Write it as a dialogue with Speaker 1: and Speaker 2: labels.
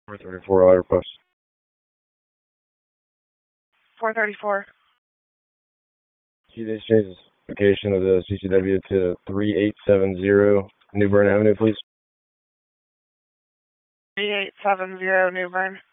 Speaker 1: 434 Rider Post.
Speaker 2: 434.
Speaker 1: Can you change the location of the CCW to 3870 New Bern Avenue, please?
Speaker 2: 3870 New Bern.